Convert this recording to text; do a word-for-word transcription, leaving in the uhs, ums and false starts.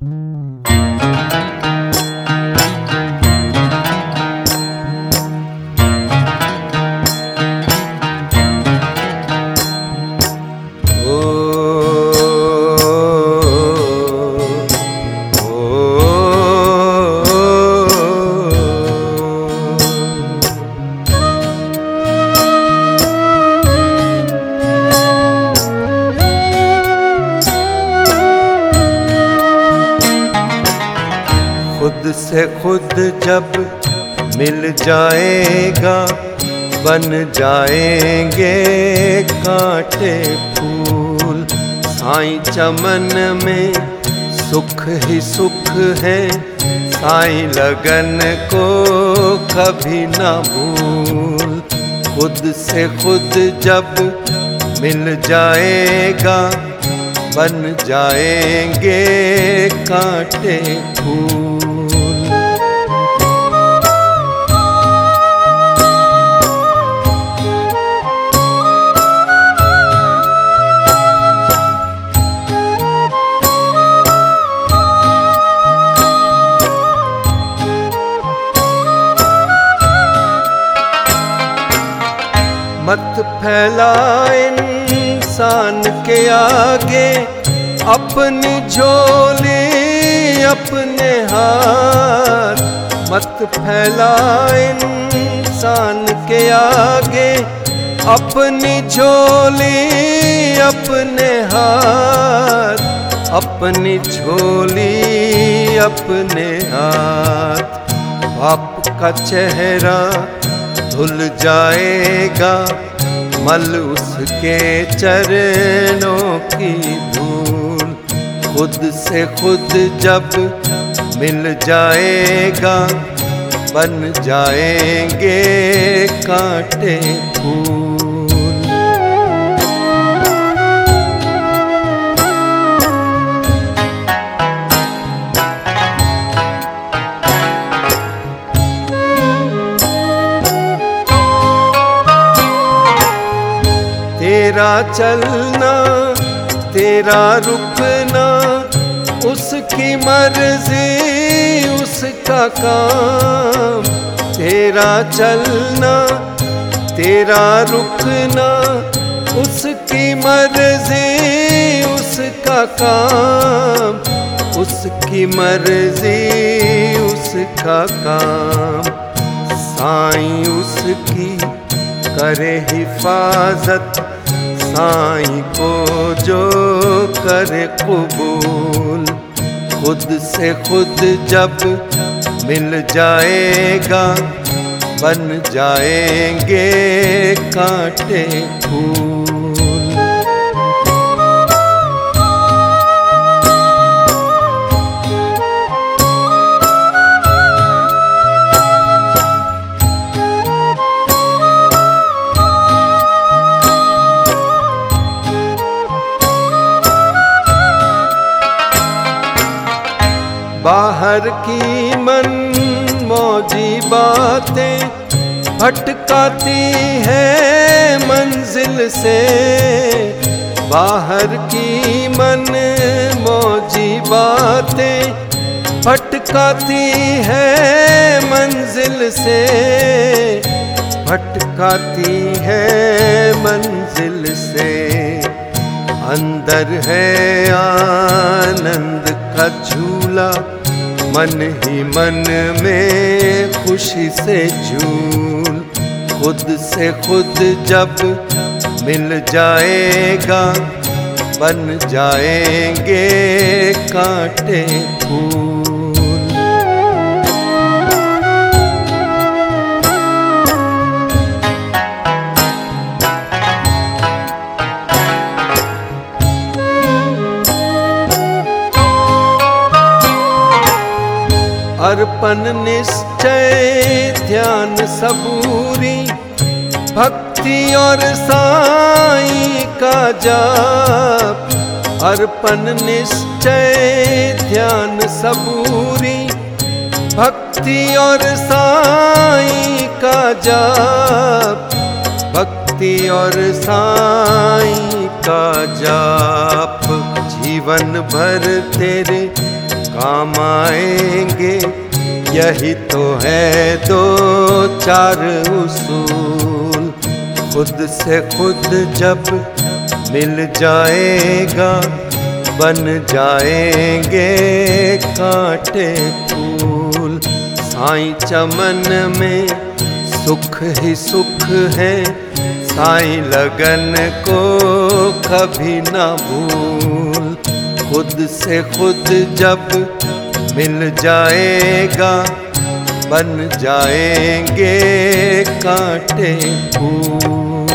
खुद से खुद जब मिल जाएगा बन जाएंगे कांटे फूल। साईं चमन में सुख ही सुख है, साईं लगन को कभी ना भूल। खुद से खुद जब मिल जाएगा बन जाएंगे कांटे फूल। मत फैला इंसान के आगे अपनी झोली अपने हाथ। मत फैला इंसान के आगे अपनी झोली अपने हाथ। अपनी झोली अपने हाथ। बाप का चेहरा धुल जाएगा मल उसके चरणों की धूल। खुद से खुद जब मिल जाएगा बन जाएंगे कांटे फूल। तेरा चलना तेरा रुकना उसकी मर्जी उसका काम। तेरा चलना तेरा रुकना उसकी मर्जी उसका काम। उसकी मर्जी उसका काम। साईं उसकी करे हिफाजत साईं को जो करे कबूल। खुद से खुद जब मिल जाएगा बन जाएंगे कांटे फूल। बाहर की मन मौजी बातें भटकाती है मंजिल से। बाहर की मन मौजी बातें भटकाती है मंजिल से। भटकाती है मंजिल से। अंदर है आनंद का झूला मन ही मन में खुशी से झूल। खुद से खुद जब मिल जाएगा बन जाएंगे कांटे फूल। अर्पण निश्चय ध्यान सबूरी भक्ति और साईं का जाप। अर्पण निश्चय ध्यान सबूरी भक्ति और साईं का जाप। भक्ति और साईं का जाप। जीवन भर तेरे काम आएंगे। यही तो है दो चार उसूल, खुद से खुद जब मिल जाएगा बन जाएंगे कांटे फूल। साईं चमन में सुख ही सुख है, साईं लगन को कभी ना भूल। खुद से खुद जब मिल जाएगा बन जाएंगे कांटे फूल।